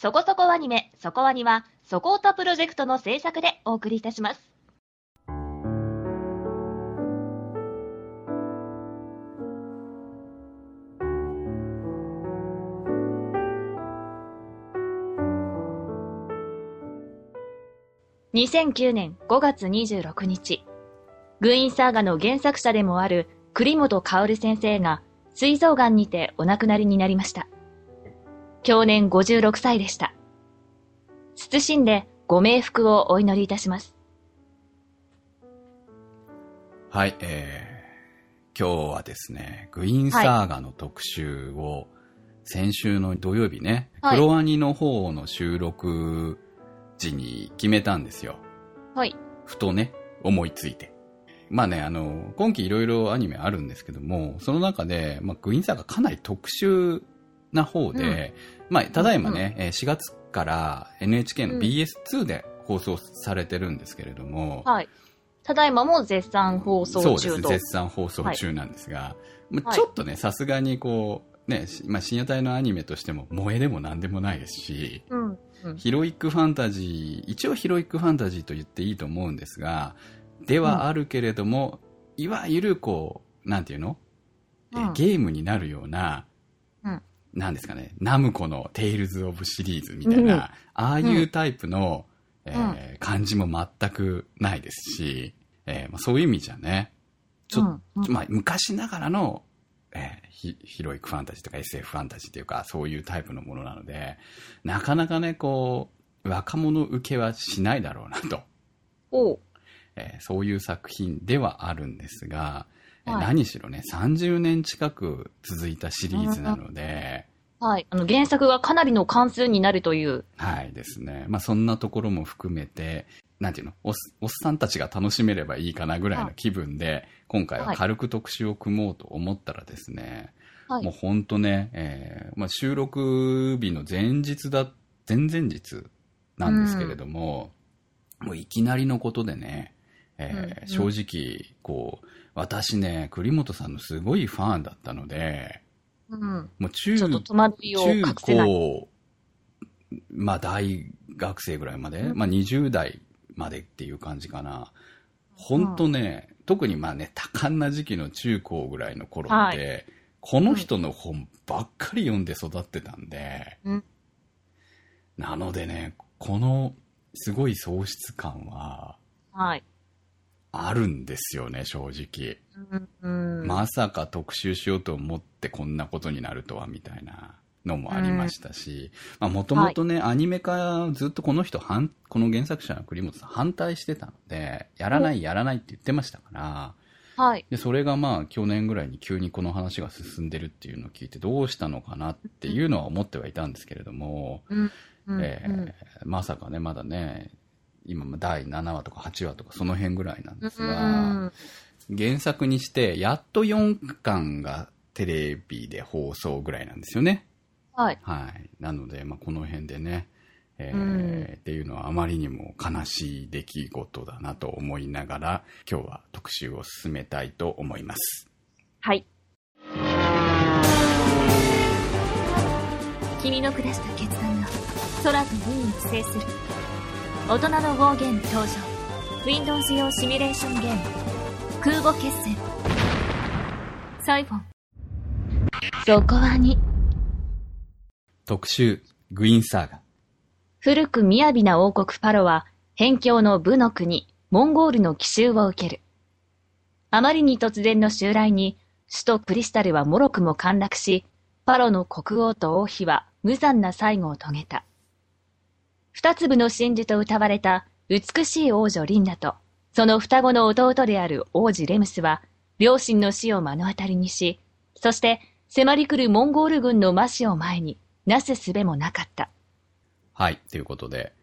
そこそこアニメ、そこアニは、そこおたプロジェクトの制作でお送りいたします。2009年5月26日、グイーンサーガの原作者でもある栗本薫先生が膵臓がんにてお亡くなりになりました。享年56歳でした。謹んでご冥福をお祈りいたします。 はい、今日はですね、グイーンサーガの特集を先週の土曜日ね、 はい、 黒アニの方の収録時に決めたんですよ。 はい。 ふとね、思いついて。まあね、今期いろいろアニメあるんですけども、その中で、グイーンサーガかなり特殊な方で、ただいまね、4月から NHK の BS2 で放送されてるんですけれども、 はい。ただいまも絶賛放送中と。 そうです、絶賛放送中なんですが、ちょっとね、さすがにこう、ね、深夜帯のアニメとしても萌えでもなんでもないですし、ヒロイックファンタジー、一応ヒロイックファンタジーと言っていいと思うんですが、ではあるけれども、いわゆるこう、なんていうの、ゲームになるような、なんですかね、ナムコのテイルズ・オブシリーズみたいな、ああいうタイプの、感じも全くないですし、そういう意味じゃね、昔ながらの、ヒロイックファンタジーとか SF ファンタジーというか、そういうタイプのものなので、なかなかね、こう、若者受けはしないだろうなと。そういう作品ではあるんですが、何しろね、30年近く続いたシリーズなので、 はい。原作がかなりの関数になるという。 はいですね。そんなところも含めて、なんていうの、おっさんたちが楽しめればいいかなぐらいの気分で、今回は軽く特集を組もうと思ったらですね、もうほんとね、収録日の前々日なんですけれども、もういきなりのことでね、正直、こう、私ね、栗本さんのすごいファンだったので、もう中高、大学生ぐらいまで、20代までっていう感じかな。ほんとね、特に多感な時期の中高ぐらいの頃って、この人の本ばっかり読んで育ってたんで、なのでね、このすごい喪失感は、あるんですよね、正直。まさか特集しようと思ってこんなことになるとは、みたいなのもありましたし、もともとね、アニメ化ずっとこの原作者の栗本さん反対してたので、やらないって言ってましたから、でそれが去年ぐらいに急にこの話が進んでるっていうのを聞いてどうしたのかなっていうのは思ってはいたんですけれども、まさかね、まだね、今第7話とか8話とかその辺ぐらいなんですが、原作にしてやっと4巻がテレビで放送ぐらいなんですよね。なので、この辺でね、っていうのはあまりにも悲しい出来事だなと思いながら、今日は特集を進めたいと思います。 はい。君の下した決断が空と海を制する。大人のウォーゲーム登場。Windows 用シミュレーションゲーム。空母決戦。サイフォン。そこはに。 特集、グイーンサーガ。 古く雅な王国パロは、辺境の武の国、モンゴールの奇襲を受ける。あまりに突然の襲来に、首都クリスタルは脆くも陥落し、パロの国王と王妃は無残な最後を遂げた。二粒の真珠と謳われた美しい王女リンダと、その双子の弟である王子レムスは、両親の死を目の当たりにし、そして迫り来るモンゴール軍の魔死を前に、なすすべもなかった。 はい、ということで、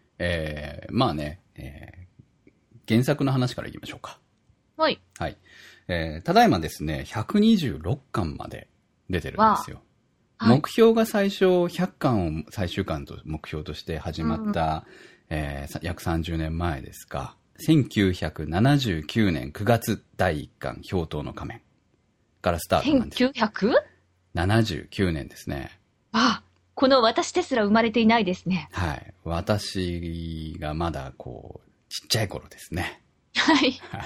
原作の話からいきましょうか。 はい。 ただいまですね、126巻まで出てるんですよ。目標が最初100巻を最終巻と目標として始まった、約30年前ですか。1979年9月第1巻、氷刀の仮面からスタートなんです。 1979 79年ですね。 この私ですら生まれていないですね。 はい。私がまだこう、ちっちゃい頃ですね。 はい。 はい。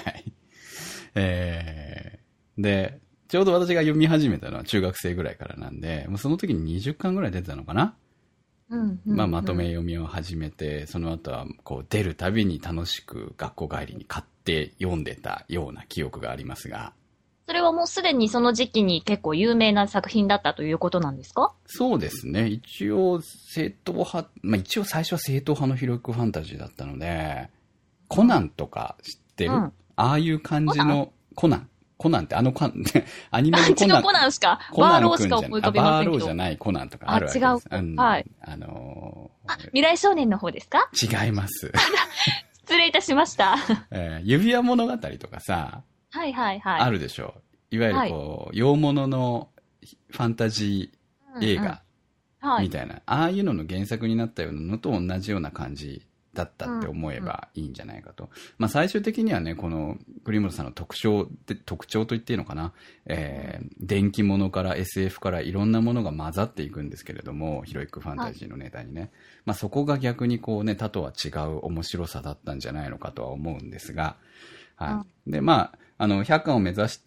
で、ちょうど私が読み始めたのは中学生ぐらいからなんで、もうその時に20巻ぐらい出てたのかな。まとめ読みを始めて、その後はこう出るたびに楽しく学校帰りに買って読んでたような記憶がありますが。 それはもうすでにその時期に結構有名な作品だったということなんですか？ そうですね。一応正統派、一応最初は正統派のヒロイクファンタジーだったので、コナンとか知ってる？ああいう感じのコナンってアニメのコナン。 違うコナンしか、バーローしか思い浮かべませんけど。 バーローじゃないコナンとかあるわけです。 違う。はい。未来少年の方ですか？ 違います。 失礼いたしました。 指輪物語とかさ、 はいはいはい。 あるでしょう。いわゆるこう、洋物のファンタジー映画みたいな、ああいうのの原作になったようなのと同じような感じだったって思えばいいんじゃないかと。最終的にはね、この栗本さんの特徴と言っていいのかな、電気物から SF からいろんなものが混ざっていくんですけれども、ヒロイックファンタジーのネタにね。そこが逆にこうね、他とは違う面白さだったんじゃないのかとは思うんですが、はい。で、100巻を目指して、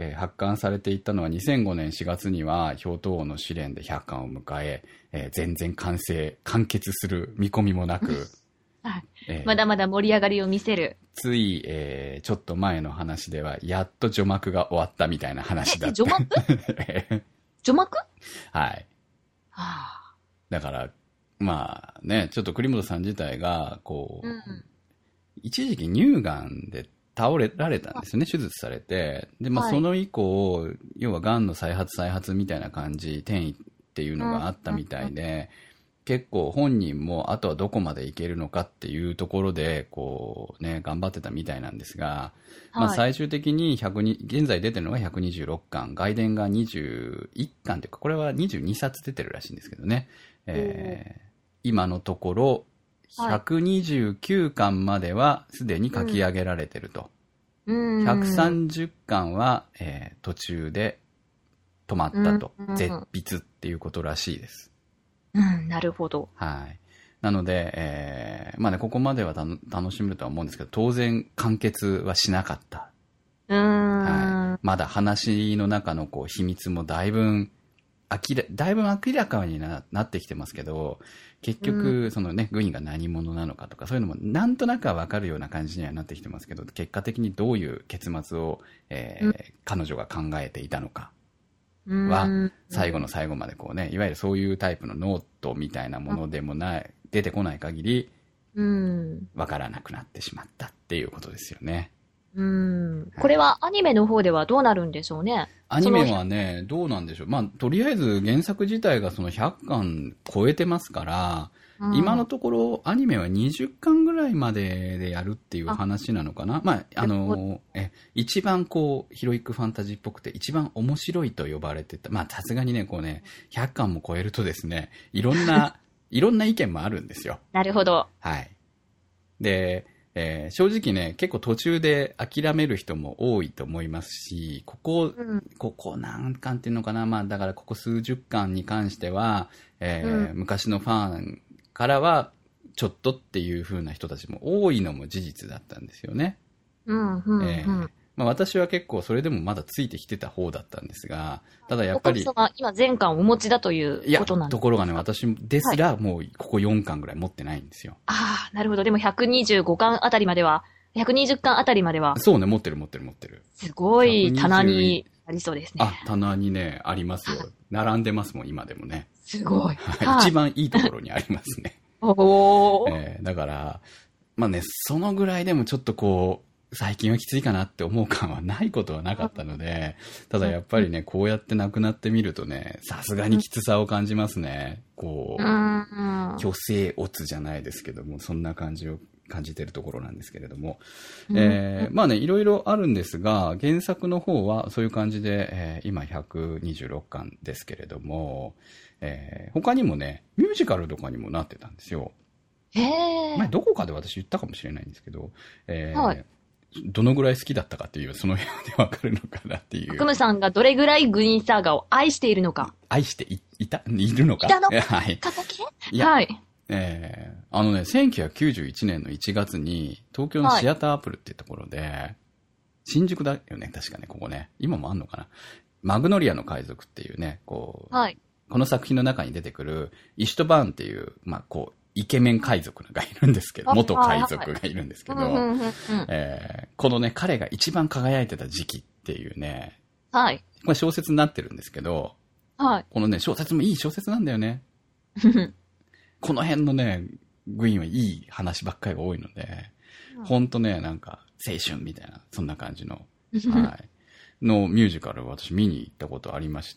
発刊されていったのは2005年4月には、氷頭王の試練で100巻を迎え、全然完結する見込みもなく、 まだまだ盛り上がりを見せる。 つい、ちょっと前の話では、やっと序幕が終わったみたいな話だった。 序幕序幕はい。だから、ちょっと栗本さん自体が、こう、一時期乳がんで倒れられたんですよね、手術されて。で、その以降、要は癌の再発みたいな感じ、転移っていうのがあったみたいで、結構本人もあとはどこまでいけるのかっていうところで、こうね、頑張ってたみたいなんですが、最終的に現在出てるのが126巻、外伝が21巻というか、これは22冊出てるらしいんですけどね。今のところ、129巻まではすでに書き上げられてると。130巻は、途中で止まったと。絶筆っていうことらしいです。 なるほど。 はい。なので、ここまでは楽しめるとは思うんですけど、当然完結はしなかった。はい。まだ話の中のこう秘密もだいぶ明らかになってきてますけど、結局、そのね、グインが何者なのかとか、そういうのもなんとなくはわかるような感じにはなってきてますけど、結果的にどういう結末を、彼女が考えていたのかは、最後の最後までこうね、いわゆるそういうタイプのノートみたいなものでも出てこない限り、わからなくなってしまったっていうことですよね。 これはアニメの方ではどうなるんでしょうね。 アニメはね、どうなんでしょう。とりあえず原作自体がその100巻超えてますから、今のところアニメは20巻ぐらいまででやるっていう話なのかな。一番こう、ヒロイックファンタジーっぽくて一番面白いと呼ばれてた。さすがにね、こうね、100巻も超えるとですね、いろんな意見もあるんですよ。 なるほど。 はい。で、正直ね、結構途中で諦める人も多いと思いますし、ここ何巻っていうのかな、だからここ数十巻に関しては、昔のファンからは、ちょっとっていう風な人たちも多いのも事実だったんですよね。私は結構それでもまだついてきてた方だったんですが、ただやっぱり。 今全巻お持ちだということなんですか？ ところがね、私ですらもうここ4巻ぐらい持ってないんですよ。 なるほど。でも125巻あたりまでは、120巻あたりまでは。 そうね、持ってる。 すごい棚にありそうですね。 棚にね、ありますよ。並んでますもん、今でもね。 すごい。 一番いいところにありますね。だから、そのぐらいでもちょっとこう、最近はきついかなって思う感はないことはなかったので、ただやっぱりね、こうやって亡くなってみるとね、さすがにきつさを感じますね。こう、虚勢オツじゃないですけども、そんな感じを感じてるところなんですけれども。いろいろあるんですが、原作の方はそういう感じで、今126巻ですけれども、他にもね、ミュージカルとかにもなってたんですよ。前どこかで私言ったかもしれないんですけど、 どのぐらい好きだったかっていう、その辺でわかるのかなっていう。 悪夢さんがどれぐらいグリーンサーガーを愛しているのか。 愛しているのか。 いたのはい。 はい。 1991年の1月に、東京のシアターアップルっていうところで、新宿だよね、確かね、ここね。今もあんのかな。マグノリアの海賊っていうね、こう、この作品の中に出てくる、イシュトバーンっていう、こう、イケメン海賊がいるんですけど、元海賊がいるんですけど、このね、彼が一番輝いてた時期っていうね、これ小説になってるんですけど、このね、小説もいい小説なんだよね。この辺のね、グイーンはいい話ばっかりが多いので、ほんとね、なんか、青春みたいな、そんな感じの、のミュージカルを私見に行ったことありまして、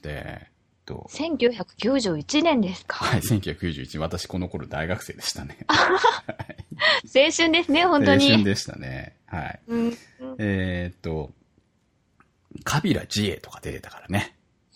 1991年ですか？ はい、1991。私この頃大学生でしたね。 青春ですね、本当に。 青春でしたね。はい。カビラジエとか出てたからね。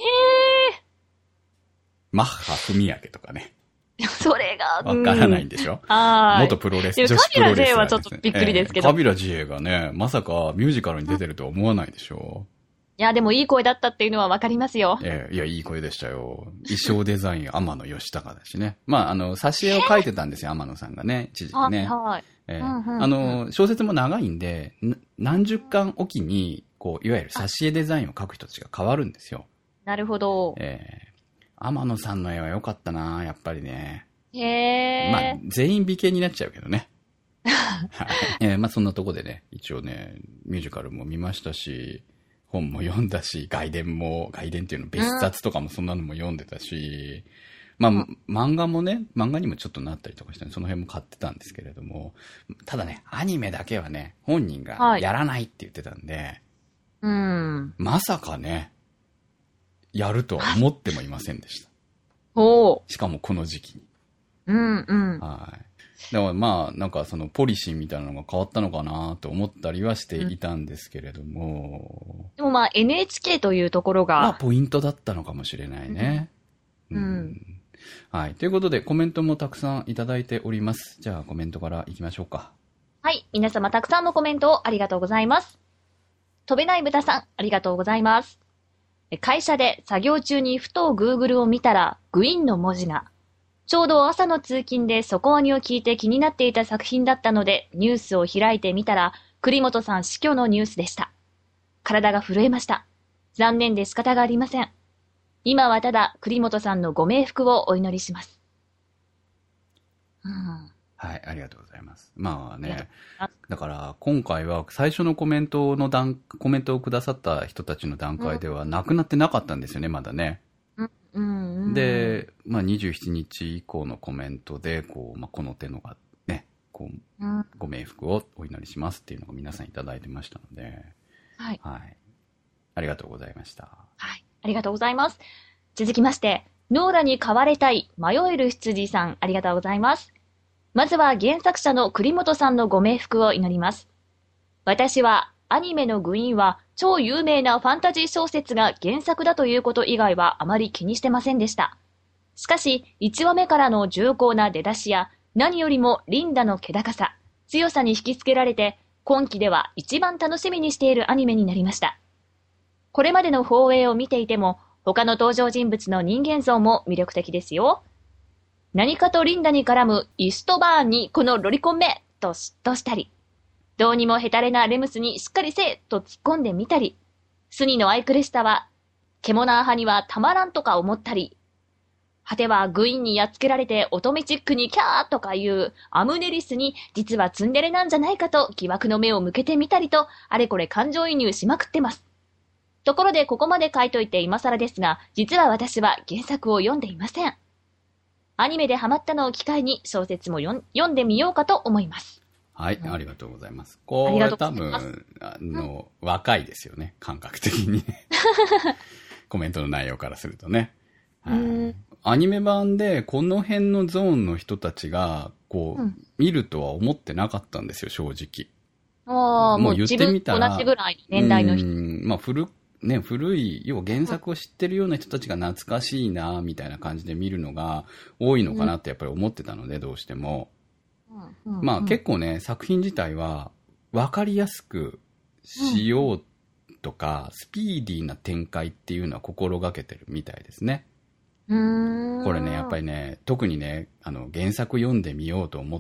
マッハ文明とかね。 それが、 わからないんでしょ？元プロレス、女子プロレス、 カビラジエはちょっとびっくりですけど。 カビラジエがね、まさかミュージカルに出てるとは思わないでしょ？ いや、でもいい声だったっていうのはわかりますよ。 いや、いい声でしたよ。衣装デザイン、天野義高だしね。挿絵を描いてたんですよ、天野さんがね、一時期ね。小説も長いんで、何十巻おきに、こう、いわゆる挿絵デザインを描く人たちが変わるんですよ。 なるほど。 天野さんの絵は良かったな、やっぱりね。 へー。 全員美形になっちゃうけどね。そんなとこでね、一応ね、ミュージカルも見ましたし、本も読んだし、外伝っていうの、別冊とかもそんなのも読んでたし、漫画もね、漫画にもちょっとなったりとかして、その辺も買ってたんですけれども、ただね、アニメだけはね、本人がやらないって言ってたんで、まさかね、やるとは思ってもいませんでした。しかもこの時期に。はい。だからなんかそのポリシーみたいなのが変わったのかなと思ったりはしていたんですけれども。 でもNHK というところが。 ポイントだったのかもしれないね。はい。ということでコメントもたくさんいただいております。じゃあコメントからいきましょうか。 はい。皆様たくさんのコメントをありがとうございます。飛べない豚さん、ありがとうございます。会社で作業中にふと Google を見たらグイーンの文字が。ちょうど朝の通勤でそこアニを聞いて気になっていた作品だったのでニュースを開いてみたら栗本さん死去のニュースでした。体が震えました。残念で仕方がありません。今はただ栗本さんのご冥福をお祈りします。 はい、ありがとうございます。だから今回は最初のコメントをくださった人たちの段階ではなくなってなかったんですよね、まだね。で、27日以降のコメントで、この手のがね、ご冥福をお祈りしますっていうのが皆さんいただいてましたので、はい。ありがとうございました。 はい。ありがとうございます。続きまして、ノーラに飼われたい迷える羊さん、ありがとうございます。まずは原作者の栗本さんのご冥福を祈ります。私はアニメのグイーンは超有名なファンタジー小説が原作だということ以外はあまり気にしてませんでした。しかし、1話目からの重厚な出だしや、何よりもリンダの気高さ、強さに引きつけられて、今期では一番楽しみにしているアニメになりました。これまでの放映を見ていても、他の登場人物の人間像も魅力的ですよ。何かとリンダに絡むイストバーンにこのロリコンめと嫉妬したり、どうにもヘタレなレムスにしっかりせえと突っ込んでみたり、スニの愛くるしさは、ケモナー派にはたまらんとか思ったり、果てはグイーンにやっつけられて乙女チックにキャーとかいうアムネリスに実はツンデレなんじゃないかと疑惑の目を向けてみたりと、あれこれ感情移入しまくってます。ところでここまで書いといて今更ですが、実は私は原作を読んでいません。アニメでハマったのを機会に小説も読んでみようかと思います。 はい、ありがとうございます。これ多分、若いですよね、感覚的にね。コメントの内容からするとね。アニメ版でこの辺のゾーンの人たちが、見るとは思ってなかったんですよ、正直。 もう言ってみたら。同じぐらいの年代の人。 古い、要は原作を知ってるような人たちが懐かしいな、みたいな感じで見るのが多いのかなってやっぱり思ってたので、どうしても。結構ね、作品自体は分かりやすくしようとか、スピーディーな展開っていうのは心がけてるみたいですね。これね、やっぱりね、特にね、原作読んでみようと思って、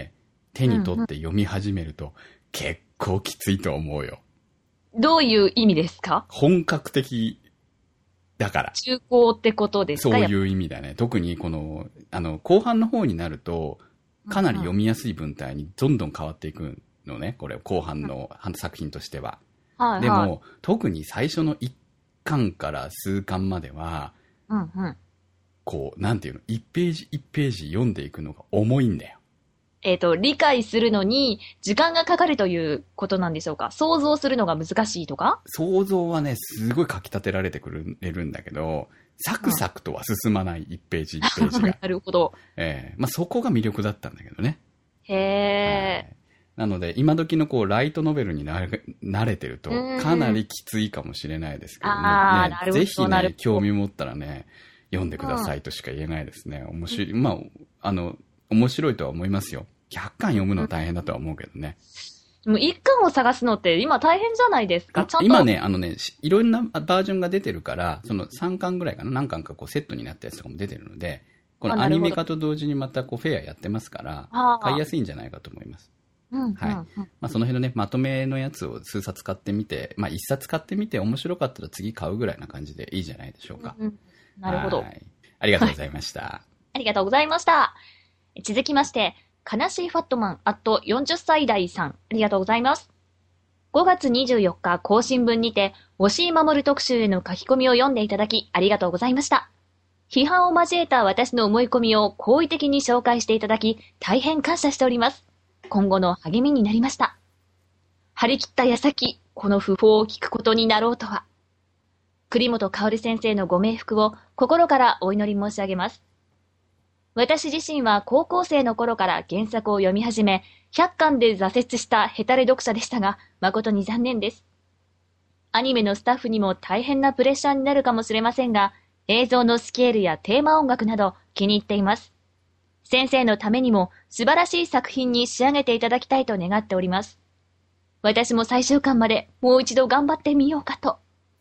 手に取って読み始めると、結構きついと思うよ。 どういう意味ですか？ 本格的だから。 中高ってことですか？ そういう意味だね。特に後半の方になると、かなり読みやすい文体にどんどん変わっていくのね。これ、後半の作品としては。 はいはい、 でも、特に最初の1巻から数巻までは、なんていうの、1ページ1ページ読んでいくのが重いんだよ。 理解するのに時間がかかるということなんでしょうか？想像するのが難しいとか？ 想像はね、すごい書き立てられてくれるんだけど、サクサクとは進まない、1ページ1ページが。 なるほど。 そこが魅力だったんだけどね。 へー。 なので、今時のライトノベルに慣れてると、かなりきついかもしれないですけどね。ぜひね、興味持ったらね、読んでくださいとしか言えないですね。面白い。面白いとは思いますよ。100巻読むのは大変だとは思うけどね。 もう1巻を探すのって今大変じゃないですか？ちゃんと今ね、いろんなバージョンが出てるから、その3巻ぐらいかな、何巻かセットになったやつとかも出てるので、このアニメ化と同時にまたフェアやってますから、買いやすいんじゃないかと思います。はい。その辺のね、まとめのやつを数冊買ってみて、1冊買ってみて面白かったら次買うぐらいな感じでいいじゃないでしょうか。 なるほど。 ありがとうございました。 ありがとうございました。続きまして、悲しいファットマン40歳代さん、ありがとうございます。5月24日更新分にて、押井守特集への書き込みを読んでいただき、ありがとうございました。批判を交えた私の思い込みを好意的に紹介していただき、大変感謝しております。今後の励みになりました。張り切った矢先、この訃報を聞くことになろうとは。栗本薫先生のご冥福を心からお祈り申し上げます。私自身は高校生の頃から原作を読み始め、100巻で挫折したヘタレ読者でしたが、誠に残念です。アニメのスタッフにも大変なプレッシャーになるかもしれませんが、映像のスケールやテーマ音楽など気に入っています。先生のためにも素晴らしい作品に仕上げていただきたいと願っております。私も最終巻までもう一度頑張ってみようかと。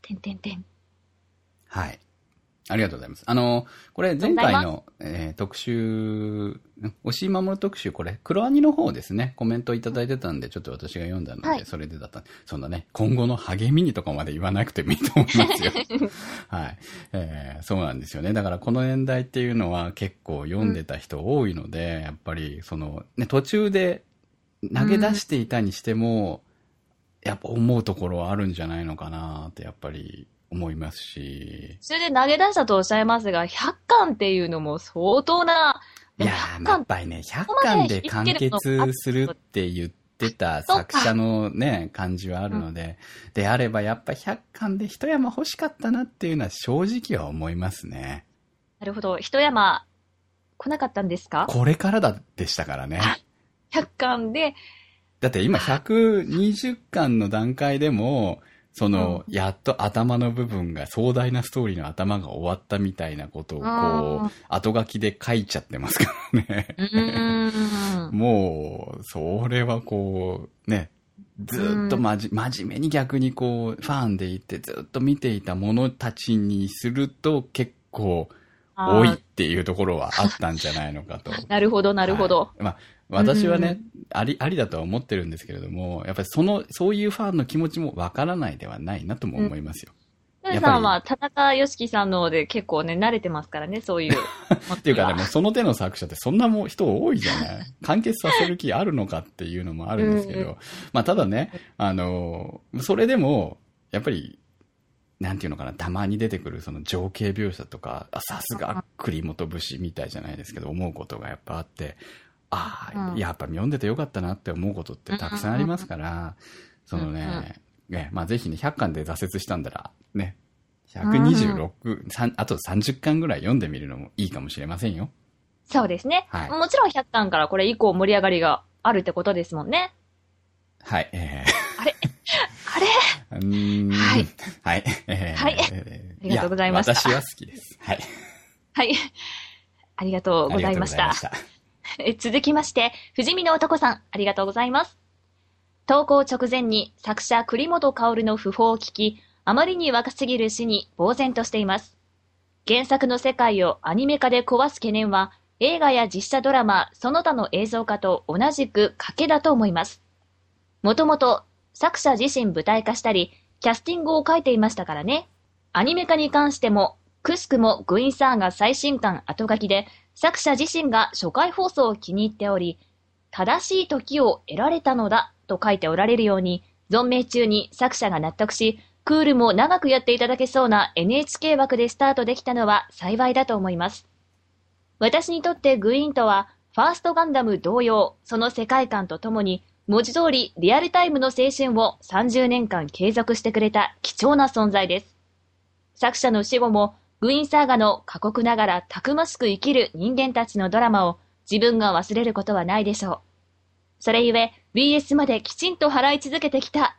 はい。ありがとうございます。これ前回の、特集、押井守特集、これ、黒アニの方ですね、コメントいただいてたんで、ちょっと私が読んだので、それでだった。そんなね、今後の励みにとかまで言わなくてもいいと思いますよ。はい。そうなんですよね。だからこの年代っていうのは結構読んでた人多いので、やっぱり、途中で投げ出していたにしても、やっぱ思うところはあるんじゃないのかなって、やっぱり、思いますし。 それで投げ出したとおっしゃいますが、100巻っていうのも相当な。 いやー、やっぱりね、100巻で完結するって言ってた作者のね、感じはあるので、であればやっぱ100巻で一山欲しかったなっていうのは正直は思いますね。 なるほど。一山来なかったんですか？ これからでしたからね。 100巻で。 だって今120巻の段階でも、やっと頭の部分が、壮大なストーリーの頭が終わったみたいなことを、後書きで書いちゃってますからね。もう、それはね、ずっと真面目に逆にファンでいてずっと見ていた者たちにすると結構、多いっていうところはあったんじゃないのかと。 なるほど、なるほど。 はい、私はね、ありだとは思ってるんですけれども、やっぱりそういうファンの気持ちもわからないではないなとも思いますよ。 ルーさんは田中良樹さんので結構ね、慣れてますからね、そういう。 っていうかでもその手の作者ってそんな人多いじゃない。完結させる気あるのかっていうのもあるんですけど、ただね、それでも、やっぱり、なんていうのかな、たまに出てくる情景描写とか、さすが栗本節みたいじゃないですけど、思うことがやっぱあって、やっぱ読んでてよかったなって思うことってたくさんありますから、ぜひね、100巻で挫折したんだら、ね、126、あと30巻ぐらい読んでみるのもいいかもしれませんよ。 そうですね。はい、もちろん100巻からこれ以降盛り上がりがあるってことですもんね。 はい。 あれはい。 はい。 はい。ありがとうございました。 私は好きです。はい。 はい。ありがとうございました。続きまして、富士見の男さん、ありがとうございます。 投稿直前に作者栗本薫の訃報を聞き、あまりに若すぎる詩に呆然としています。原作の世界をアニメ化で壊す懸念は、映画や実写ドラマ、その他の映像化と同じく賭けだと思います。もともと作者自身舞台化したり、キャスティングを書いていましたからね。アニメ化に関しても、くしくもグインサーガ最新刊後書きで、作者自身が初回放送を気に入っており、正しい時を得られたのだと書いておられるように、存命中に作者が納得し、クールも長くやっていただけそうな NHK 枠でスタートできたのは幸いだと思います。私にとってグイーンとは、ファーストガンダム同様、その世界観とともに、文字通りリアルタイムの青春を30年間継続してくれた貴重な存在です。作者の死後も、グイーンサーガの過酷ながらたくましく生きる人間たちのドラマを自分が忘れることはないでしょう。それゆえ、BS まできちんと払い続けてきた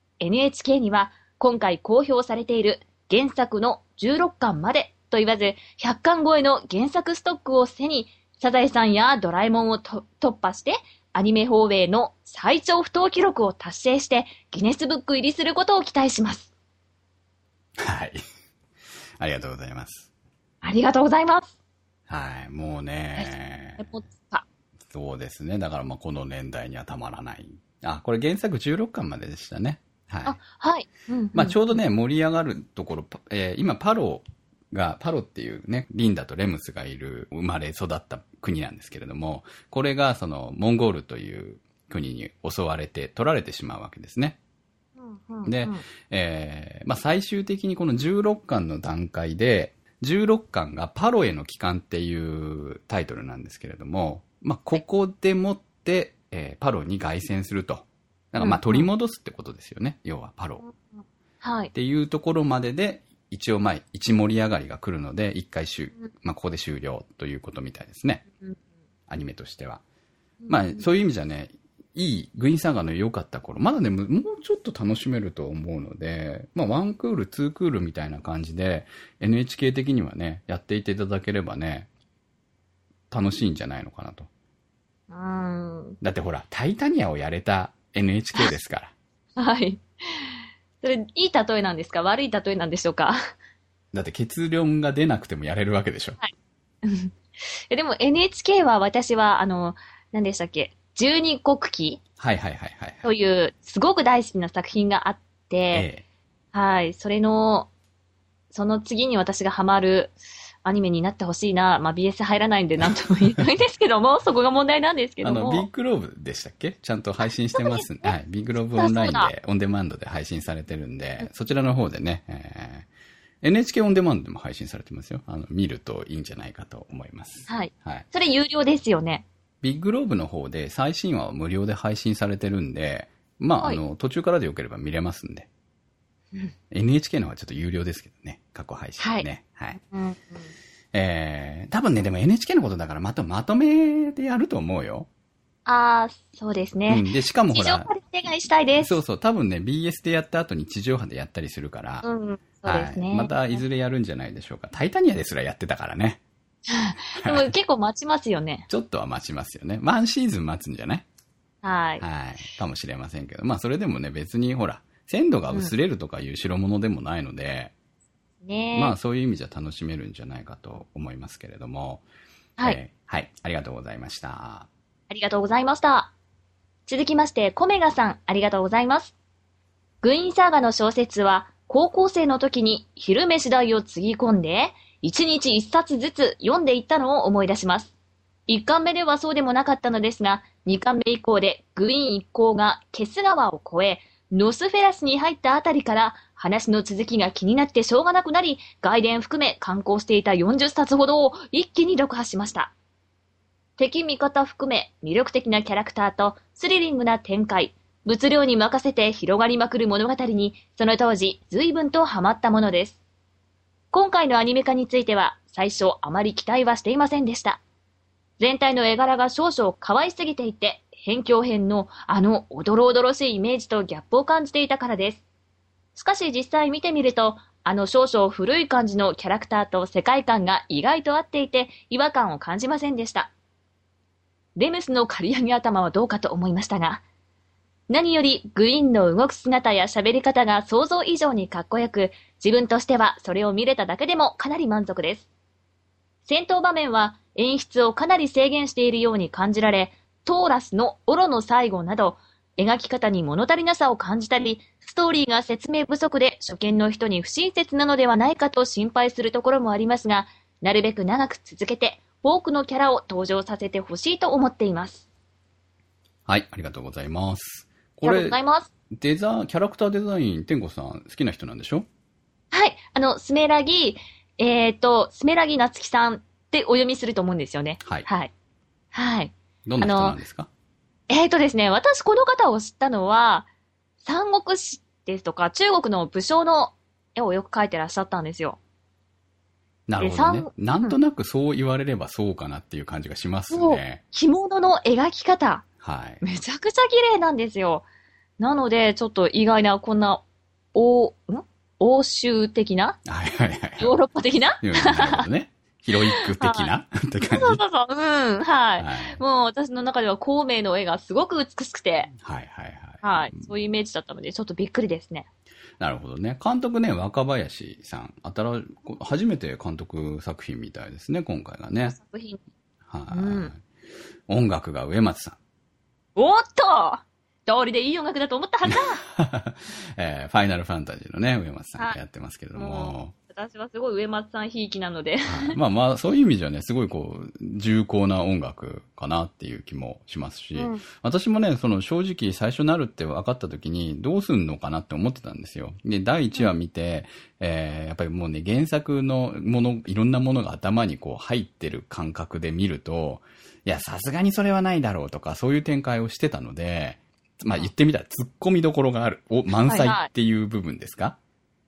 NHK には、今回公表されている原作の16巻までと言わず100巻超えの原作ストックを背にサザエさんやドラえもんを突破してアニメ放映の最長不当記録を達成してギネスブック入りすることを期待します。 はい。ありがとうございます。 ありがとうございます。 はい。もうね。そうですね。だからまあこの年代にはたまらない。あ、これ原作16巻まででしたね。はい。 あ、はい。うんうん、 まあちょうどね、盛り上がるところ、今パロっていうね、リンダとレムスがいる生まれ育った国なんですけれども、これがそのモンゴールという国に襲われて取られてしまうわけですね。で、まあ最終的にこの16巻の段階で、16巻がパロへの帰還っていうタイトルなんですけれども、まあここでもって、パロに凱旋すると。なんかまあ取り戻すってことですよね。要はパロ。 はい。 っていうところまでで、一応まあ一盛り上がりが来るので、一回まあここで終了ということみたいですね。アニメとしては。まあそういう意味じゃね、いいグイーンサーガの良かった頃、まだね、もうちょっと楽しめると思うので、まあ1クール、2クールみたいな感じで、NHK 的にはね、やっていていただければね、楽しいんじゃないのかなと。だってほら、タイタニアをやれたNHK ですから。 はい。それ、いい例えなんですか？悪い例えなんでしょうか？ だって結論が出なくてもやれるわけでしょ。はい。 でも NHK は私は、何でしたっけ？十二国旗はいはいはいはい。 という、すごく大好きな作品があって、はい。その次に私がハマるアニメになってほしいな。まあ、BS 入らないんで何とも言えないんですけども、そこが問題なんですけども。 ビッグローブでしたっけ？ちゃんと配信してますね。はい。ビッグローブオンラインで、オンデマンドで配信されてるんで、そちらの方でね、NHK オンデマンドでも配信されてますよ。見るといいんじゃないかと思います。 はい。はい。それ有料ですよね。 ビッグローブの方で最新話は無料で配信されてるんで、まあ、はい、途中からでよければ見れますんで。NHK の方はちょっと有料ですけどね。過去配信ね。はい。はい。多分ね、でも NHK のことだからまとめでやると思うよ。 ああ、そうですね。 で、しかもほら。 地上波でお願いしたいです。 そうそう。多分ね、BS でやった後に地上波でやったりするから。 そうですね。 はい。またいずれやるんじゃないでしょうか。タイタニアですらやってたからね。 でも結構待ちますよね。 ちょっとは待ちますよね。ワンシーズン待つんじゃない？ はい。 はい。かもしれませんけど。まあそれでもね、別にほら、鮮度が薄れるとかいう代物でもないので、まあそういう意味じゃ楽しめるんじゃないかと思いますけれども。 はい。 はい。ありがとうございました。ありがとうございました。続きまして、コメガさん、ありがとうございます。グイーンサーガの小説は、高校生の時に昼飯代をつぎ込んで、1日1冊ずつ読んでいったのを思い出します。1巻目ではそうでもなかったのですが、2巻目以降でグイーン一行がケス川を越え、ノスフェラスに入ったあたりから話の続きが気になってしょうがなくなり、外伝含め刊行していた40冊ほどを一気に読破しました。敵味方含め魅力的なキャラクターとスリリングな展開、物量に任せて広がりまくる物語に、その当時随分とハマったものです。今回のアニメ化については、最初あまり期待はしていませんでした。全体の絵柄が少々可愛すぎていて、辺境編のおどろおどろしいイメージとギャップを感じていたからです。しかし実際見てみると、少々古い感じのキャラクターと世界観が意外と合っていて、違和感を感じませんでした。レムスの刈り上げ頭はどうかと思いましたが、 何よりグイーンの動く姿や喋り方が想像以上にかっこよく、自分としてはそれを見れただけでもかなり満足です。戦闘場面は演出をかなり制限しているように感じられ、トーラスのオロの最後など、描き方に物足りなさを感じたり、ストーリーが説明不足で初見の人に不親切なのではないかと心配するところもありますが、なるべく長く続けて、多くのキャラを登場させてほしいと思っています。 はい、ありがとうございます。 これ、ありがとうございます。 キャラクターデザイン、天子さん好きな人なんでしょ？ はい、スメラギなつきさんってお読みすると思うんですよね。 はい。 はい。はい。 どんな人なんですか？ ですね、私この方を知ったのは、三国志ですとか、中国の武将の絵をよく描いてらっしゃったんですよ。 なるほどね。なんとなくそう言われればそうかなっていう感じがしますね。 着物の描き方。 はい。 めちゃくちゃ綺麗なんですよ。なので、ちょっと意外な、こんな、欧州的な、 はいはいはい。 ヨーロッパ的な、 なるほどね。ヒロイック的なって感じ。 そう。はい。もう私の中では孔明の絵がすごく美しくて。 はい。 そういうイメージだったので、ちょっとびっくりですね。 なるほどね。監督ね、若林さん。初めて監督作品みたいですね、今回がね。 作品。 はい。音楽が植松さん。 おっと通りでいい音楽だと思ったはずだファイナルファンタジーのね、植松さんがやってますけれども。 私はすごい植松さんひいきなので。 まあ、そういう意味じゃね、すごい重厚な音楽かなっていう気もしますし、私もね、正直最初なるって分かった時にどうすんのかなって思ってたんですよ。で、第1話見て、やっぱりもうね、原作のいろんなものが頭に入ってる感覚で見ると、いや、さすがにそれはないだろうとか、そういう展開をしてたので、まあ言ってみたら突っ込みどころがある、満載っていう部分ですか？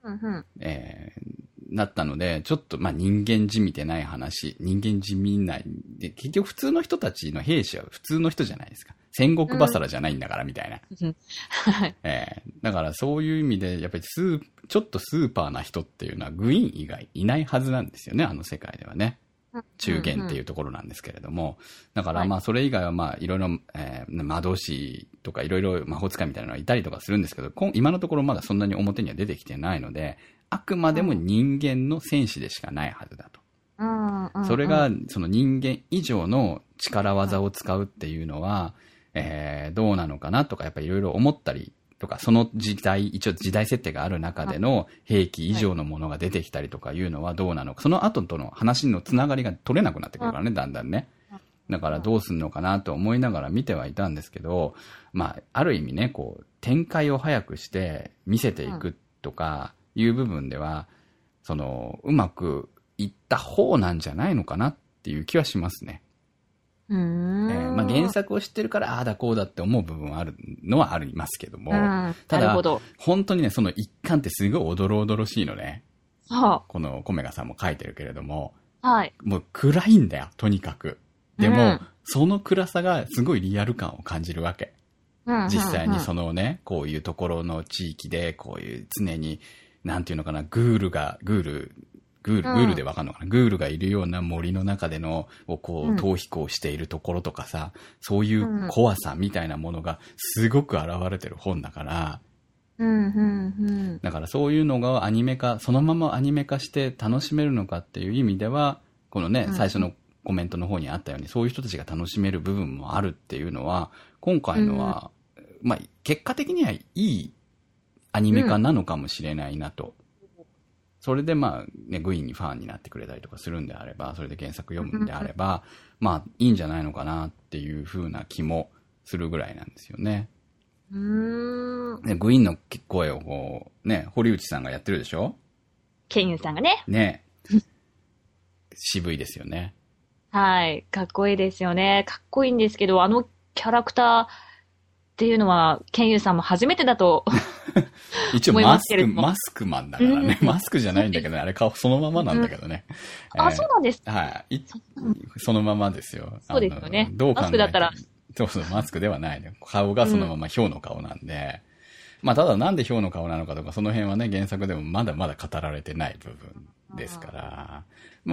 なったので、ちょっと、人間じみてない話、人間じみない。で、結局普通の人たちの兵士は普通の人じゃないですか。戦国バサラじゃないんだから、みたいな。だからそういう意味で、やっぱりちょっとスーパーな人っていうのはグイーン以外いないはずなんですよね、あの世界ではね。中元っていうところなんですけれども。だからそれ以外はいろいろ、魔導士とかいろいろ魔法使いみたいなのがいたりとかするんですけど、今のところまだそんなに表には出てきてないので、あくまでも人間の戦士でしかないはずだと。それが、その人間以上の力技を使うっていうのは、どうなのかなとか、やっぱりいろいろ思ったりとか、その一応時代設定がある中での兵器以上のものが出てきたりとかいうのはどうなのか、その後との話のつながりが取れなくなってくるからね、だんだんね。だからどうすんのかなと思いながら見てはいたんですけど、ある意味ね、展開を早くして見せていくとか、いう部分では、うまくいった方なんじゃないのかなっていう気はしますね。原作を知ってるから、ああだこうだって思う部分はあるのはありますけども、ただ、本当にね、その一巻ってすごいおどろおどろしいのね。このコメガさんも書いてるけれども、もう暗いんだよ、とにかく。でも、その暗さがすごいリアル感を感じるわけ。実際にこういうところの地域で、こういう常に、なんていうのかな、グールでわかんのかな、グールがいるような森の中での、逃避行しているところとかさ、そういう怖さみたいなものがすごく現れてる本だから、だからそういうのがそのままアニメ化して楽しめるのかっていう意味では、このね、最初のコメントの方にあったように、そういう人たちが楽しめる部分もあるっていうのは、今回のは、結果的にはいいアニメ化なのかもしれないなと。それでグイーンにファンになってくれたりとかするんであれば、それで原作読むんであれば、いいんじゃないのかなっていう風な気もするぐらいなんですよね。グイーンの声を堀内さんがやってるでしょ？ ケンユさんがね。 ね。渋いですよね。 はい。かっこいいですよね。かっこいいんですけど、キャラクターっていうのは、ケンユさんも初めてだと一応マスクマンだからね。マスクじゃないんだけどね。あれ顔そのままなんだけどね。 そうなんです。 はい。そのままですよ。 そうですよね。 どう考えてもマスクだったら。 そう、マスクではないね。顔がそのままヒョウの顔なんで。ただなんでヒョウの顔なのかとか、その辺はね、原作でもまだまだ語られてない部分ですから。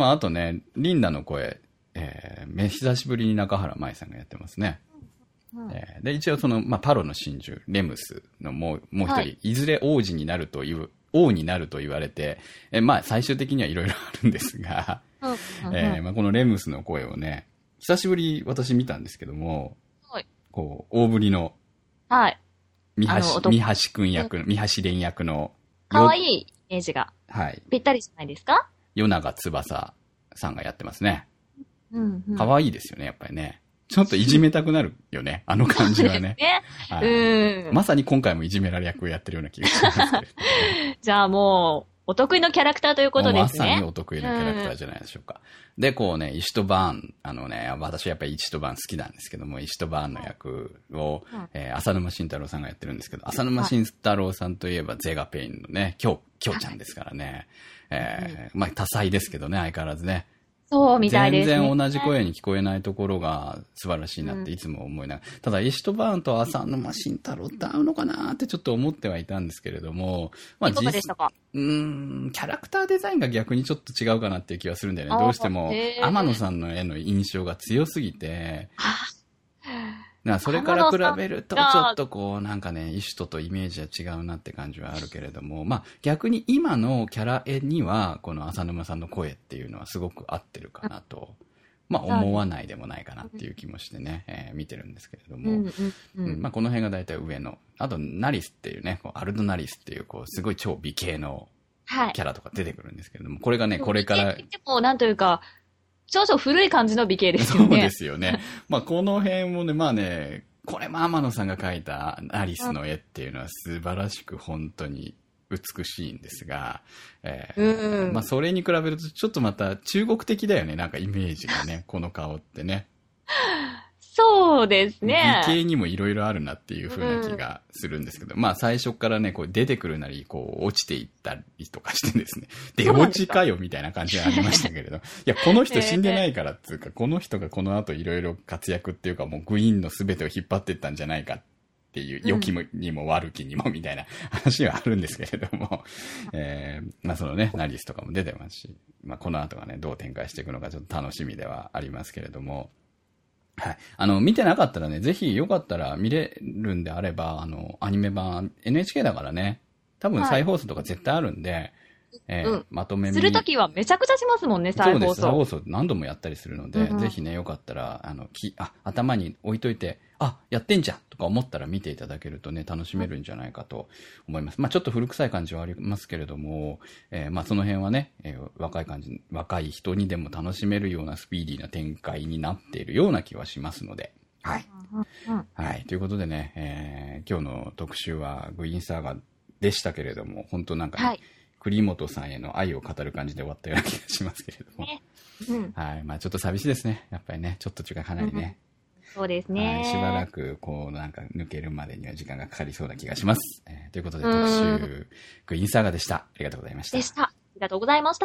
あとね、リンダの声、久しぶりに中原舞さんがやってますね。 で、一応パロの真珠、レムスのもう一人、はい、いずれ王になると言われて、最終的にはいろいろあるんですが、このレムスの声をね、久しぶり私見たんですけども、はい、大ぶりの、 はい。 三橋蓮役の、 かわいいイメージが、 はい。 ぴったりじゃないですか？ 与永翼さんがやってますね。かわいいですよね、やっぱりね。ちょっといじめたくなるよね、あの感じはね。まさに今回もいじめられ役をやってるような気がしますけれど、ね。 じゃあもう、お得意のキャラクターということですね。 まさにお得意のキャラクターじゃないでしょうか。で、石戸バーン、私はやっぱり石戸バーン好きなんですけども、石戸バーンの役を、浅沼慎太郎さんがやってるんですけど、浅沼慎太郎さんといえばゼガペインのね、きょうちゃんですからね。多彩ですけどね、相変わらずね。 そうみたいですね。 全然同じ声に聞こえないところが素晴らしいなっていつも思いながら、ただ石戸バーンと浅沼慎太郎って合うのかなってちょっと思ってはいたんですけれども、 いかがでしたか？ キャラクターデザインが逆にちょっと違うかなっていう気はするんだよね。どうしても天野さんの絵の印象が強すぎて、それから比べるとちょっと石戸とイメージは違うなって感じはあるけれども、逆に今のキャラ絵にはこの浅沼さんの声っていうのはすごく合ってるかなと、思わないでもないかなっていう気もしてね、見てるんですけれども、この辺が大体上の、あとナリスっていうね、アルドナリスっていうすごい超美形のキャラとか出てくるんですけれども、これがね、これから。 でもなんというか、少々古い感じの美形ですよね。 そうですよね。この辺もね、これも天野さんが描いたアリスの絵っていうのは素晴らしく本当に美しいんですが、それに比べるとちょっとまた中国的だよね、イメージがね、この顔ってね。 そうですね。 美形にもいろいろあるなっていう風な気がするんですけど、最初からね、出てくるなり、落ちていったりとかしてですね、出落ちかよみたいな感じがありましたけれど、いや、この人死んでないからっていうか、この人がこの後いろいろ活躍っていうか、もうグイーンの全てを引っ張っていったんじゃないかっていう、良きにも悪きにもみたいな話はあるんですけれども、そのね、ナリスとかも出てますし、この後がね、どう展開していくのかちょっと楽しみではありますけれども、はい。見てなかったらね、ぜひよかったら見れるんであれば、アニメ版、NHK だからね、多分再放送とか絶対あるんで、まとめするときはめちゃくちゃしますもんね、再放送。 そうです、再放送何度もやったりするので、ぜひね、よかったら、頭に置いといて、やってんじゃんとか思ったら見ていただけるとね、楽しめるんじゃないかと思います。ちょっと古臭い感じはありますけれども、その辺はね、若い人にでも楽しめるようなスピーディーな展開になっているような気はしますので、はい。はい。ということでね、今日の特集はグイーンサーガーでしたけれども、本当栗本さんへの愛を語る感じで終わったような気がしますけれども。はい。ちょっと寂しいですね。やっぱりね、ちょっと時間かなりね。 そうですね。 しばらく、抜けるまでには時間がかかりそうな気がします。ということで、特集、グイーンサーガーでした。ありがとうございました。 ありがとうございました。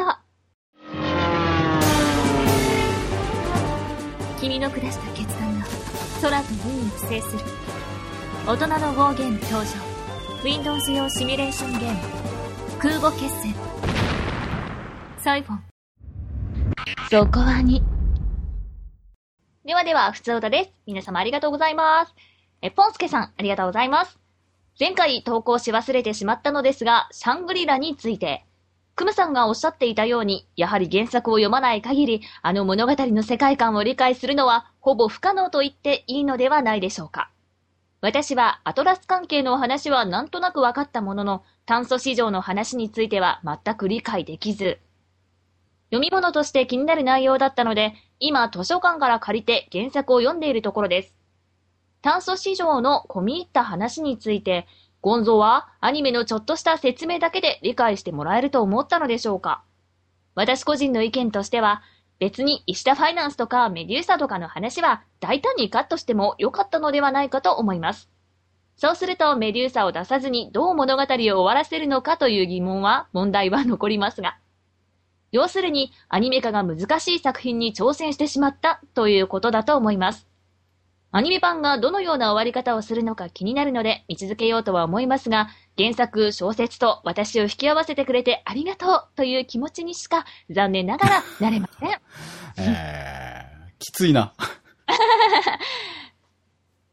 君の下した決断が、空と海を制する。大人のウォーゲーム登場。Windows 用シミュレーションゲーム。空母決戦。サイフォン。そこはに。では、ふつおたです。皆様ありがとうございます。ポンスケさん、ありがとうございます。前回投稿し忘れてしまったのですが、シャングリラについて。クムさんがおっしゃっていたように、やはり原作を読まない限り、あの物語の世界観を理解するのは、ほぼ不可能と言っていいのではないでしょうか。私はアトラス関係の話はなんとなく分かったものの、炭素市場の話については全く理解できず、読み物として気になる内容だったので、今図書館から借りて原作を読んでいるところです。炭素市場の込み入った話について、ゴンゾはアニメのちょっとした説明だけで理解してもらえると思ったのでしょうか。私個人の意見としては、別に石田ファイナンスとかメデューサとかの話は大胆にカットしても良かったのではないかと思います。そうするとメデューサを出さずにどう物語を終わらせるのかという問題は残りますが。要するにアニメ化が難しい作品に挑戦してしまったということだと思います。アニメ版がどのような終わり方をするのか気になるので見続けようとは思いますが、原作、小説と私を引き合わせてくれてありがとうという気持ちにしか残念ながらなれません。 きついな。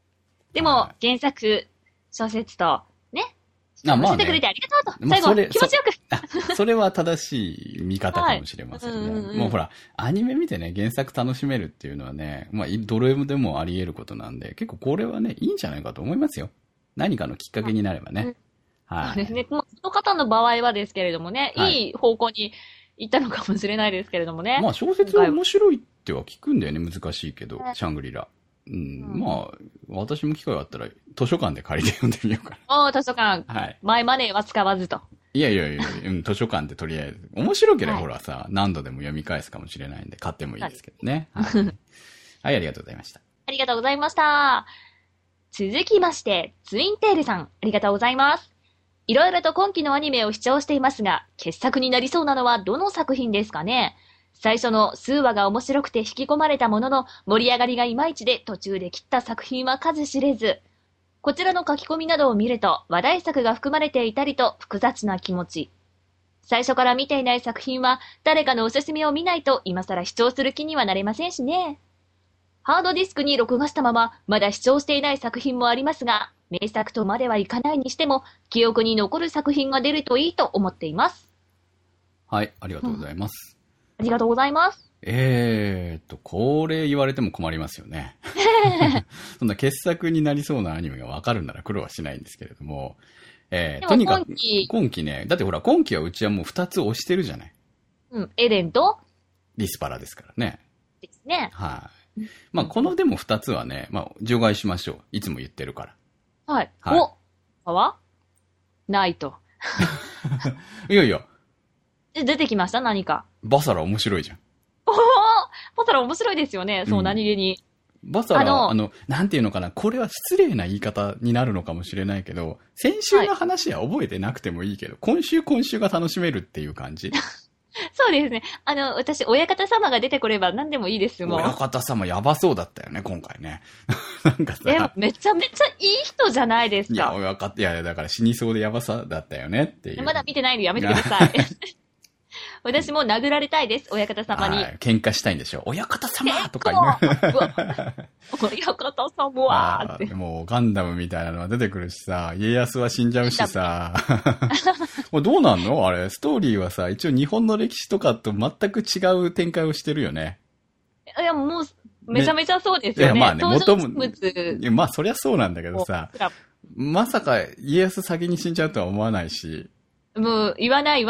でも、原作、小説と、ね。 まあね。 教えてくれてありがとうと。最後、気持ちよく。それは正しい見方かもしれませんね。もうほら、アニメ見てね、原作楽しめるっていうのはね、まあ、どれでもあり得ることなんで、結構これはね、いいんじゃないかと思いますよ。何かのきっかけになればね。はい。 そうですね。この方の場合はですけれどもね、いい方向に行ったのかもしれないですけれどもね。 まあ、小説は面白いっては聞くんだよね、難しいけど、シャングリラ。まあ、私も機会があったら図書館で借りて読んでみようかな。図書館。はい。マイマネーは使わずと。 いや、図書館でとりあえず。面白ければほらさ、何度でも読み返すかもしれないんで、買ってもいいですけどね。はい。はい、ありがとうございました。 ありがとうございました。続きまして、ツインテールさん、ありがとうございます。いろいろと今期のアニメを視聴していますが、傑作になりそうなのはどの作品ですかね？最初の数話が面白くて引き込まれたものの、盛り上がりがいまいちで途中で切った作品は数知れず。こちらの書き込みなどを見ると、話題作が含まれていたりと複雑な気持ち。最初から見ていない作品は、誰かのおすすめを見ないと今更視聴する気にはなれませんしね。ハードディスクに録画したまま、まだ視聴していない作品もありますが、名作とまではいかないにしても、記憶に残る作品が出るといいと思っています。 はい、ありがとうございます。 ありがとうございます。 これ言われても困りますよね。そんな傑作になりそうなアニメがわかるなら苦労はしないんですけれども、とにかく、今期ね、だってほら、今期はうちはもう2つ押してるじゃない。 エデンとリスパラですからね。 ですね。 はい。まあ、このでも2つはね、まあ、除外しましょう。いつも言ってるから。 はい。はないと。 いやいや。 出てきました何か。 バサラ面白いじゃん。 バサラ面白いですよね。そう、何気に。 バサラ、なんていうのかな。これは失礼な言い方になるのかもしれないけど、先週の話は覚えてなくてもいいけど、今週が楽しめるっていう感じ。 そうですね。私、親方様が出てこれば何でもいいですもん。 親方様やばそうだったよね、今回ね。なんかさ。 めちゃめちゃいい人じゃないですか。 いや、だから死にそうでやばさだったよねっていう。 まだ見てないのやめてください。私も殴られたいです、親方様に。 喧嘩したいんでしょ。親方様とか言う。 親方様はって。 もうガンダムみたいなのが出てくるしさ、家康は死んじゃうしさ。どうなんのあれ、ストーリーはさ、一応日本の歴史とかと全く違う展開をしてるよね。 いや、もう、めちゃめちゃそうですよね。 いや、まあね、 まあ、そりゃそうなんだけどさ、まさか家康先に死んじゃうとは思わないし。 もう、言わない。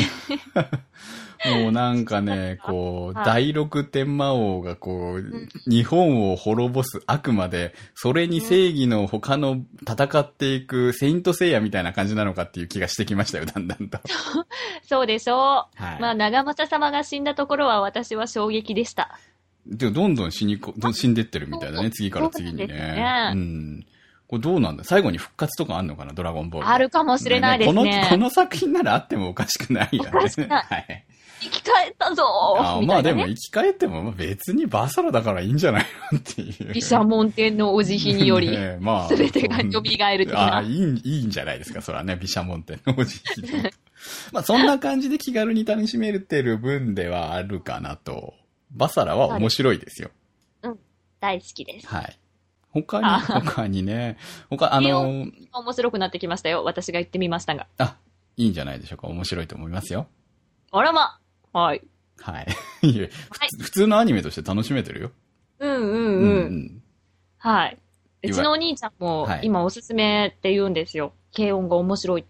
もうなんかね、第六天魔王が日本を滅ぼす悪魔で、それに正義の他の戦っていくセイントセイヤみたいな感じなのかっていう気がしてきましたよ、だんだんと。 そうでしょう。はい、まあ、長政様が死んだところは私は衝撃でした。 で、どんどん死んでってるみたいだね、次から次にね。これどうなんだ最後に復活とかあんのかなドラゴンボール。 あるかもしれないですね。 この作品ならあってもおかしくないよね。 おかしくない。はい。生き返ったぞー、 まあでも生き返っても別にバサラだからいいんじゃないのっていう。 毘沙門天のお慈悲により、全てが蘇る的な。 いいんじゃないですか、そらね、毘沙門天のお慈悲で。まあそんな感じで気軽に楽しめてる分ではあるかなと。バサラは面白いですよ。 大好きです。 はい。他にね、 面白くなってきましたよ。私が言ってみましたが。 いいんじゃないでしょうか。面白いと思いますよ。 あらま。はい。 はい。普通のアニメとして楽しめてるよ。 はい。うちのお兄ちゃんも今おすすめって言うんですよ。軽音が面白いって。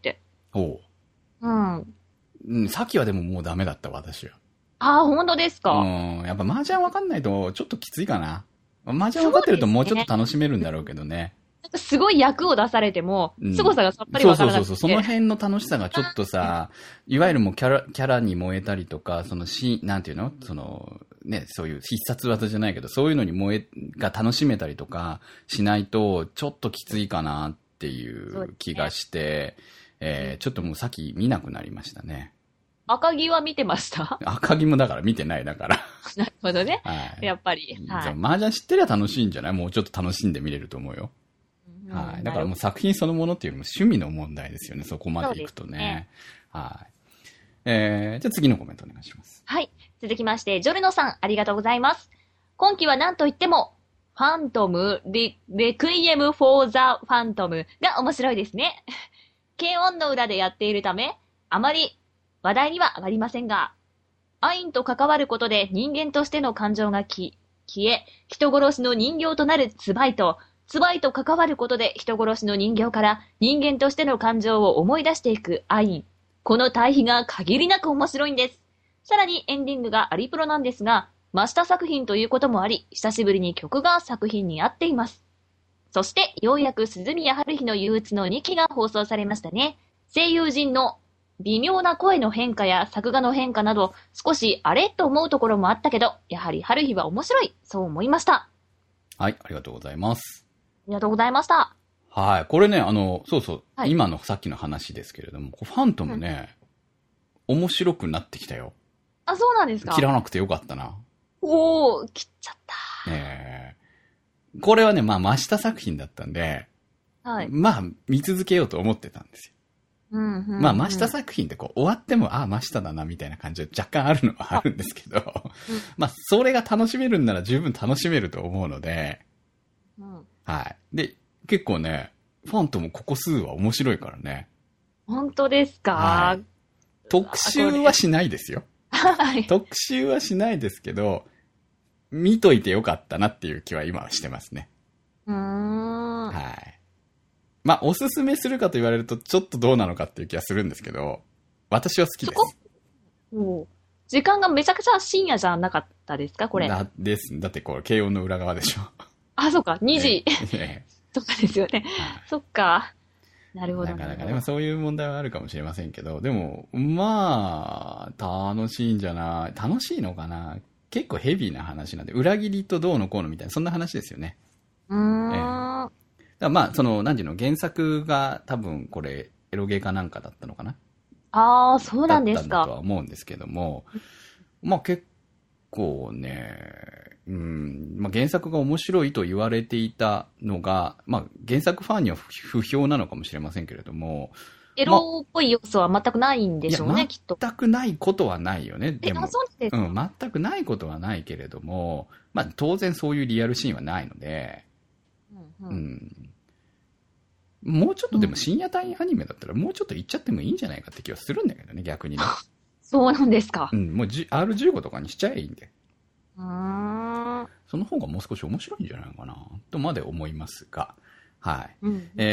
さっきはでももうダメだった、私は。 本当ですか？ やっぱ麻雀わかんないとちょっときついかな。麻雀分かってるともうちょっと楽しめるんだろうけどね。 なんかすごい役を出されても、凄さがさっぱりわからなくて。 そう。その辺の楽しさがちょっとさ、いわゆるもうキャラに燃えたりとか、なんていうのそういう必殺技じゃないけど、そういうのにが楽しめたりとかしないと、ちょっときついかなっていう気がして、ちょっともうさっき見なくなりましたね。 赤木は見てました？ 赤木もだから見てないだから。 なるほどね。やっぱり。 麻雀知ってりゃ楽しいんじゃない？もうちょっと楽しんで見れると思うよ。だからもう作品そのものっていうよりも趣味の問題ですよね。そこまでいくとね。はい。じゃあ次のコメントお願いします。 はい。続きまして、ジョルノさん、ありがとうございます。今期は何と言っても、 ファントム、レクイエム・フォー・ザ・ファントムが面白いですね。軽音の裏でやっているため、あまり話題には上がりませんが、アインと関わることで人間としての感情が消え、人殺しの人形となるツバイと関わることで人殺しの人形から人間としての感情を思い出していくアイン。この対比が限りなく面白いんです。さらにエンディングがアリプロなんですが、真下作品ということもあり、久しぶりに曲が作品に合っています。そして、ようやく鈴宮春日の憂鬱の2期が放送されましたね。声優陣の微妙な声の変化や作画の変化など、少しあれと思うところもあったけど、やはり春日は面白い、そう思いました。 はい、ありがとうございます。 ありがとうございました。 はい、これね、そうそう、 はい、 今のさっきの話ですけれども、ファントムね、面白くなってきたよ。 あ、そうなんですか？ 切らなくてよかったな。 おー、切っちゃった。 これはね、まあ、真下作品だったんで、 はい。 まあ、見続けようと思ってたんですよ。まあ、真下作品ってこう、終わっても、ああ、真下だな、みたいな感じで若干あるのはあるんですけど、まあ、それが楽しめるんなら十分楽しめると思うので、はい。で、結構ね、ファントムここ数は面白いからね。 本当ですか？ はい、特集はしないですよ。 はい。 特集はしないですけど、見といてよかったなっていう気は今はしてますね。はい。まあ、おすすめするかと言われるとちょっとどうなのかっていう気はするんですけど、私は好きです。 時間がめちゃくちゃ深夜じゃなかったですかこれ。 だってこれ、慶応の裏側でしょ。 あ、そうか。2時。とかですよね。そっか。なるほど。 なかなかね、そういう問題はあるかもしれませんけど、でも、まあ、楽しいんじゃない？楽しいのかな？結構ヘビーな話なんで、裏切りとどうのこうのみたいな、そんな話ですよね。まあ、なんていうの、原作が多分これ、エロゲーかなんかだったのかな？ ああ、そうなんですか。 だったんだとは思うんですけども、まあ結構ね、まあ原作が面白いと言われていたのが、まあ原作ファンには不評なのかもしれませんけれども、 エロっぽい要素は全くないんでしょうね、きっと。 全くないことはないよね。でも、 そうですか。 全くないことはないけれども、まあ当然そういうリアルシーンはないので、もうちょっとでも深夜帯アニメだったらもうちょっと言っちゃってもいいんじゃないかって気はするんだけどね、逆にね。 そうなんですか。 もうR15 とかにしちゃえばいいんで。その方がもう少し面白いんじゃないのかな、とまで思いますが。はい。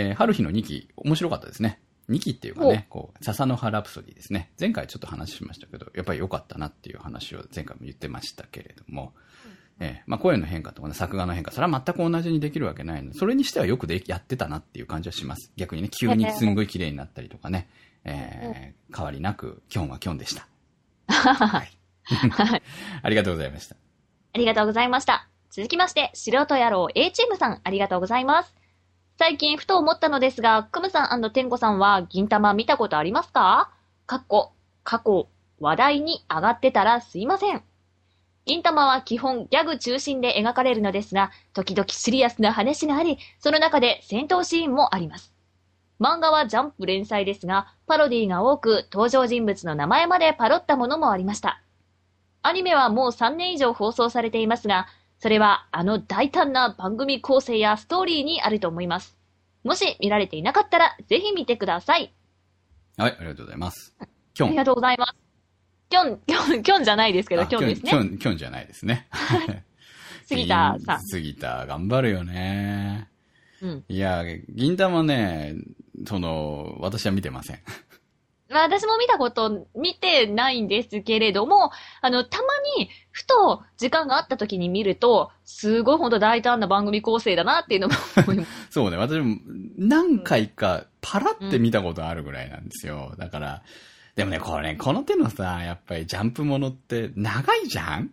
春日の2期、面白かったですね。2期っていうかね、笹の葉ラプソディですね。前回ちょっと話しましたけど、やっぱり良かったなっていう話を前回も言ってましたけれども、まあ声の変化とかね、作画の変化、それは全く同じにできるわけないので、それにしてはよくやってたなっていう感じはします。逆にね、急にすんごい綺麗になったりとかね、変わりなく、キョンはキョンでした。はい。ありがとうございました。 ありがとうございました。続きまして、素人野郎 A チームさん、ありがとうございます。最近ふと思ったのですが、クムさん&テンコさんは銀玉見たことありますか？過去、話題に上がってたらすいません。銀玉は基本ギャグ中心で描かれるのですが、時々シリアスな話があり、その中で戦闘シーンもあります。漫画はジャンプ連載ですが、パロディが多く、登場人物の名前までパロったものもありました。アニメはもう3年以上放送されていますが、それは大胆な番組構成やストーリーにあると思います。もし見られていなかったら、ぜひ見てください。 はい、ありがとうございます。キョン。 ありがとうございます。キョンじゃないですけど、キョンですね。 キョンじゃないですね。 杉田さん。 杉田、頑張るよね。いや、銀玉ね、私は見てません。 私も見てないんですけれども、たまに、ふと時間があった時に見ると、すごい本当大胆な番組構成だなっていうのも思います。 そうね、私も何回かパラって見たことあるぐらいなんですよ。だから、でもね、この手のさ、やっぱりジャンプものって長いじゃん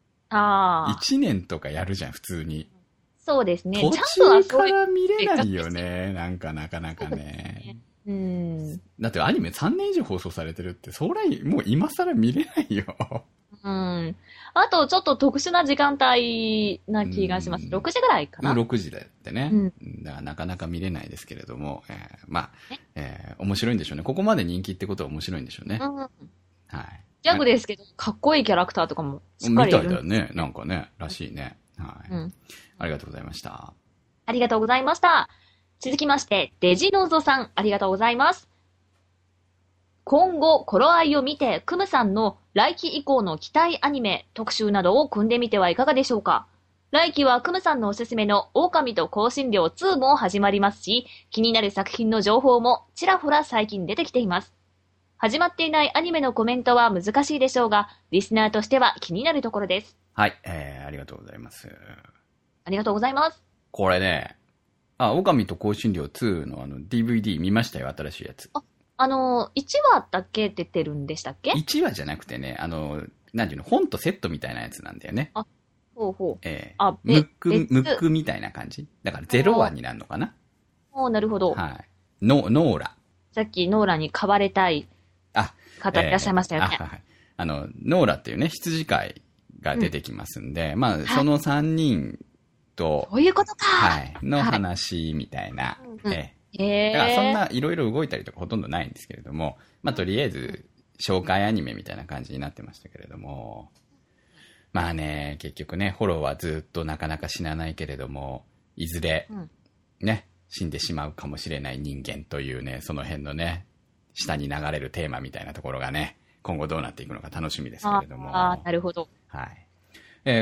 ？1年とかやるじゃん、普通に。 そうですね。 途中から見れないよね。なかなかね。だってアニメ3年以上放送されてるって、それもう今更見れないよ。 あとちょっと特殊な時間帯な気がします。6時ぐらいかな。 6時だってね。だからなかなか見れないですけれども、まあ、面白いんでしょうね。ここまで人気ってことは面白いんでしょうね。はい。 ギャグですけど、かっこいいキャラクターとかもしっかりいる。 みたいだね。なんかね、らしいね。 はい、うん。ありがとうございました。 ありがとうございました。続きまして、デジノゾさん、ありがとうございます。今後、頃合いを見て、クムさんの来期以降の期待アニメ特集などを組んでみてはいかがでしょうか。来期はクムさんのおすすめの狼と香辛料2も始まりますし、気になる作品の情報もちらほら最近出てきています。始まっていないアニメのコメントは難しいでしょうが、リスナーとしては気になるところです。 はい、ありがとうございます。 ありがとうございます。 これね、狼と香辛料2のDVD 見ましたよ、新しいやつ。 1話だけ出てるんでしたっけ？ 1 話じゃなくてね、なんていうの、本とセットみたいなやつなんだよね。 ほうほう。 ムックみたいな感じ。だから0話になるのかな。 なるほど。 はい。ノーラ。 さっきノーラに買われたい方いらっしゃいましたよね。 はい。ノーラっていうね、羊飼いが出てきますんで、まあ、その3人と、 そういうことか。 はい。の話みたいな。だからそんないろいろ動いたりとかほとんどないんですけれども、まあとりあえず紹介アニメみたいな感じになってましたけれども、まあね、結局ね、ホローはずっとなかなか死なないけれども、いずれね、死んでしまうかもしれない人間というね、その辺のね、下に流れるテーマみたいなところがね、今後どうなっていくのか楽しみですけれども。 なるほど。 はい。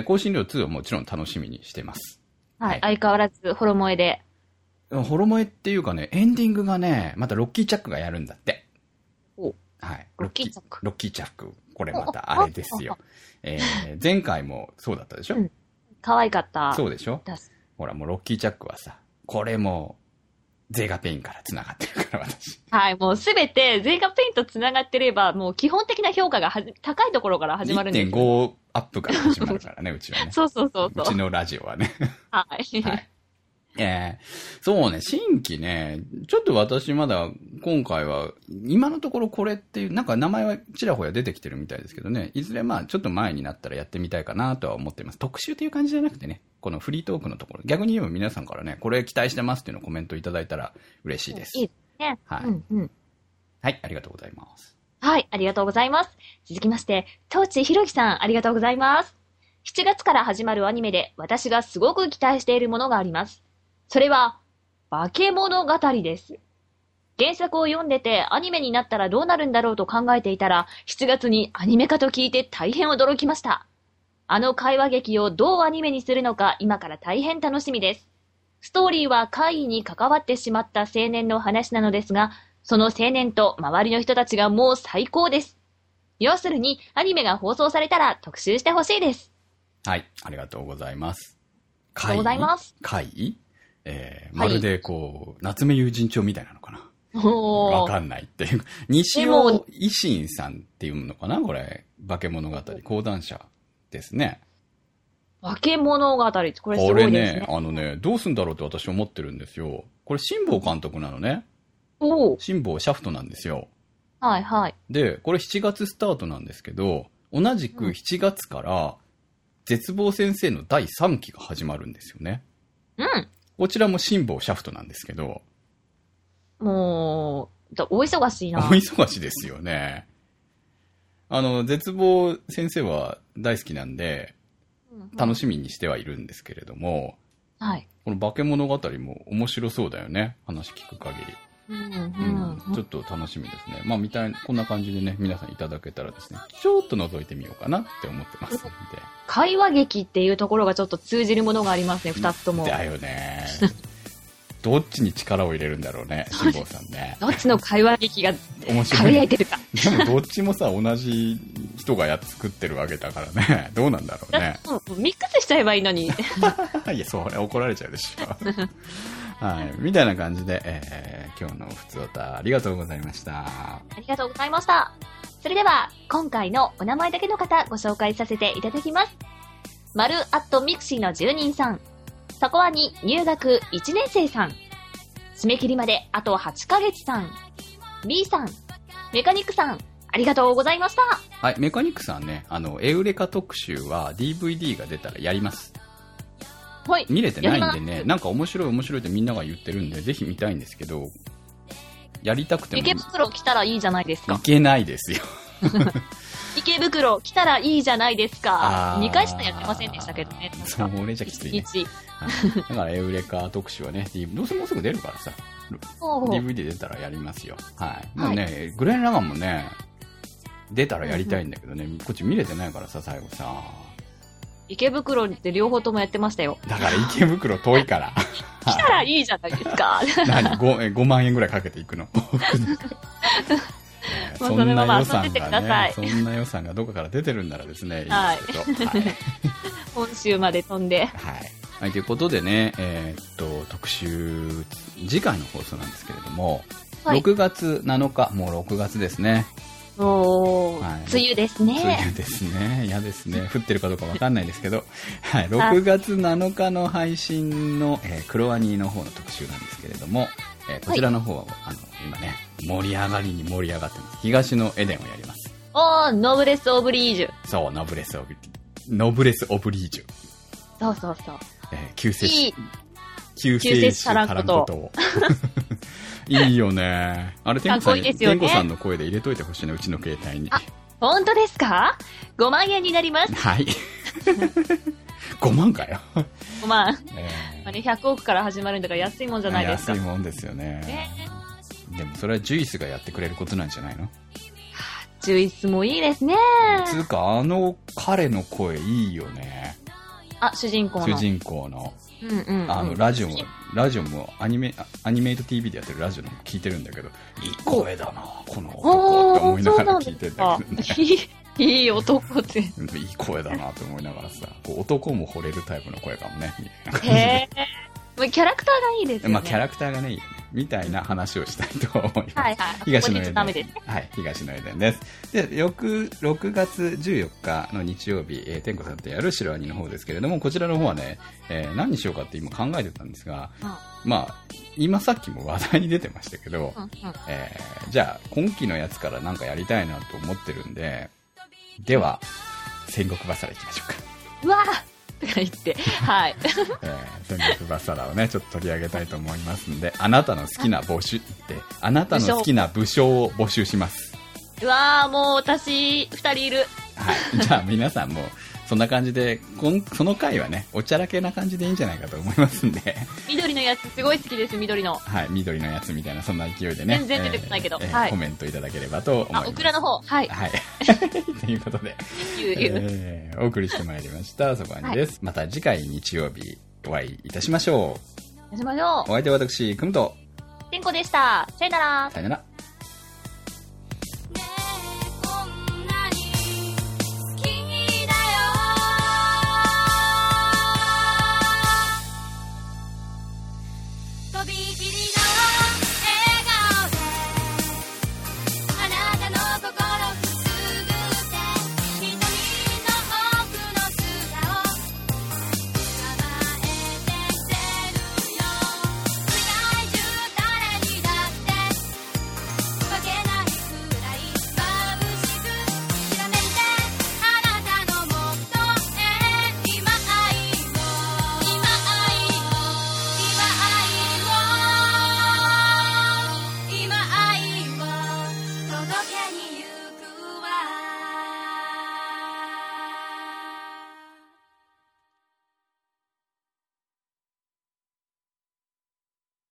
香辛料2はもちろん楽しみにしてます。 はい。相変わらずホロ萌えで。 ホロ萌えっていうかね、エンディングがね、またロッキーチャックがやるんだって。はい。 ロッキーチャック。 ロッキーチャック。これまたあれですよ。前回もそうだったでしょ？ 可愛かった。 そうでしょ？ほらもうロッキーチャックはさ、これもゼガペインから繋がってるから私。 はい、もうすべてゼガペインと繋がってれば、もう基本的な評価が高いところから始まるんですよ。 1.5 アップから始まるからね、うちはね。 そう。 うちのラジオはね。 はい。はい。 そうね、新規ね、ちょっと私まだ今回は、今のところこれっていう、なんか名前はちらほら出てきてるみたいですけどね、いずれまあちょっと前になったらやってみたいかなとは思っています。特集っていう感じじゃなくてね、このフリートークのところ、逆に言えば皆さんからね、これ期待してますっていうのをコメントいただいたら嬉しいです。 いいですね。 はい。はい、ありがとうございます。 はい、ありがとうございます。続きまして、トーチひろきさん、ありがとうございます。7月から始まるアニメで私がすごく期待しているものがあります。それは、化け物語です。原作を読んでてアニメになったらどうなるんだろうと考えていたら、7月にアニメ化と聞いて大変驚きました。あの会話劇をどうアニメにするのか今から大変楽しみです。ストーリーは怪異に関わってしまった青年の話なのですが、その青年と周りの人たちがもう最高です。要するにアニメが放送されたら特集してほしいです。 はい、ありがとうございます。 ありがとうございます。 怪異まるでこう、夏目友人帳みたいなのかな。わかんないっていう。西尾維新さんっていうのかなこれ。化け物語。講談社ですね。 化け物語。これすごいですね。 これね、どうすんだろうって私思ってるんですよ。これ、辛坊監督なのね。辛坊シャフトなんですよ。 はいはい。 で、これ7月スタートなんですけど、同じく7月から、絶望先生の第3期が始まるんですよね。こちらも辛坊シャフトなんですけど。 もう、お忙しいな。 お忙しいですよね。絶望先生は大好きなんで、楽しみにしてはいるんですけれども、 はい。 この化け物語も面白そうだよね。話聞く限り。ちょっと楽しみですね。まあこんな感じでね、皆さんいただけたらですね、ちょっと覗いてみようかなって思ってますんで。 会話劇っていうところがちょっと通じるものがありますね、二つとも。 だよね。どっちに力を入れるんだろうね、辛坊さんね。 どっちの会話劇が輝いてるか。 でもどっちもさ、同じ人が作ってるわけだからね。どうなんだろうね。 ミックスしちゃえばいいのに。いや、それ怒られちゃうでしょ。はい。みたいな感じで、今日のふつおたありがとうございました。 ありがとうございました。それでは、今回のお名前だけの方ご紹介させていただきます。丸ミクシーの住人さん。そこはに入学1年生さん。締め切りまであと8ヶ月さん。B さん。メカニックさん。ありがとうございました。 はい、メカニックさんね、エウレカ特集は DVD が出たらやります。 はい。 見れてないんでね、なんか面白いってみんなが言ってるんで、ぜひ見たいんですけど、やりたくても。 池袋来たらいいじゃないですか。 行けないですよ。 池袋来たらいいじゃないですか。2回しかやってませんでしたけどね。 そう、俺じゃきついね。だからエウレカ特集はね、どうせもうすぐ出るからさ、DVD 出たらやりますよ。はい。もうね、グレン・ラガンもね、出たらやりたいんだけどね、こっち見れてないからさ、最後さ。 池袋って両方ともやってましたよ。 だから池袋遠いから。 来たらいいじゃないですか。 何 5万円ぐらいかけていくの。そんな予算がね、そんな予算がどこから出てるんならですね、いいですけど。はい、 本州まで飛んで。 はい。ということでね、特集、次回の放送なんですけれども、6月7日、もう6月ですね。 梅雨ですね。 梅雨ですね。嫌ですね。降ってるかどうかわかんないですけど、はい。6月7日の配信の、クロアニーの方の特集なんですけれども、こちらの方は、今ね、盛り上がりに盛り上がってます。東のエデンをやります。 ノブレス・オブリージュ。 そう、ノブレス・オブリージュ。 そうそうそう。 救世主たらんことを。いいよね。あれ、天子さんの声で入れといてほしいね、うちの携帯に。 本当ですか ?5 万円になります。 はい。5万かよ。 5万。100億から始まるんだから安いもんじゃないですか。 安いもんですよね。でもそれはジュイスがやってくれることなんじゃないの？ ジュイスもいいですね。 つうか、彼の声いいよね。 主人公の。 ラジオもアニメイト TV でやってるラジオの聞いてるんだけど、いい声だな、この男って思いながら聞いてるんだけどね。 いい男って。いい声だなと思いながらさ、男も惚れるタイプの声かもね。 へー。キャラクターがいいですよね。 キャラクターがね、いいよね。みたいな話をしたいと思います。 はい。 東のエデン。はい、東のエデンです。で、6月14日の日曜日、天子さんとやる白アニの方ですけれども、こちらの方はね、何にしようかって今考えてたんですが、今さっきも話題に出てましたけど、じゃあ、今期のやつからなんかやりたいなと思ってるんで、では、戦国バサラ行きましょうか。 うわぁとか言って、はい。 戦国バサラをね、ちょっと取り上げたいと思いますんで、あなたの好きな武将を募集します。 うわー、もう私、2人いる。 はい。じゃあ皆さんも、そんな感じで、その回はね、おちゃらけな感じでいいんじゃないかと思いますんで。 緑のやつすごい好きです、緑の。 はい、緑のやつみたいな、そんな勢いでね。 全然出てこないけど。 コメントいただければと思います。 オクラの方。はい。 はい。ということで、お送りしてまいりました、そこはにです。また次回日曜日、お会いいたしましょう。お相手は私、くむと。 天子でした。さよなら。 さよなら。 とびきりな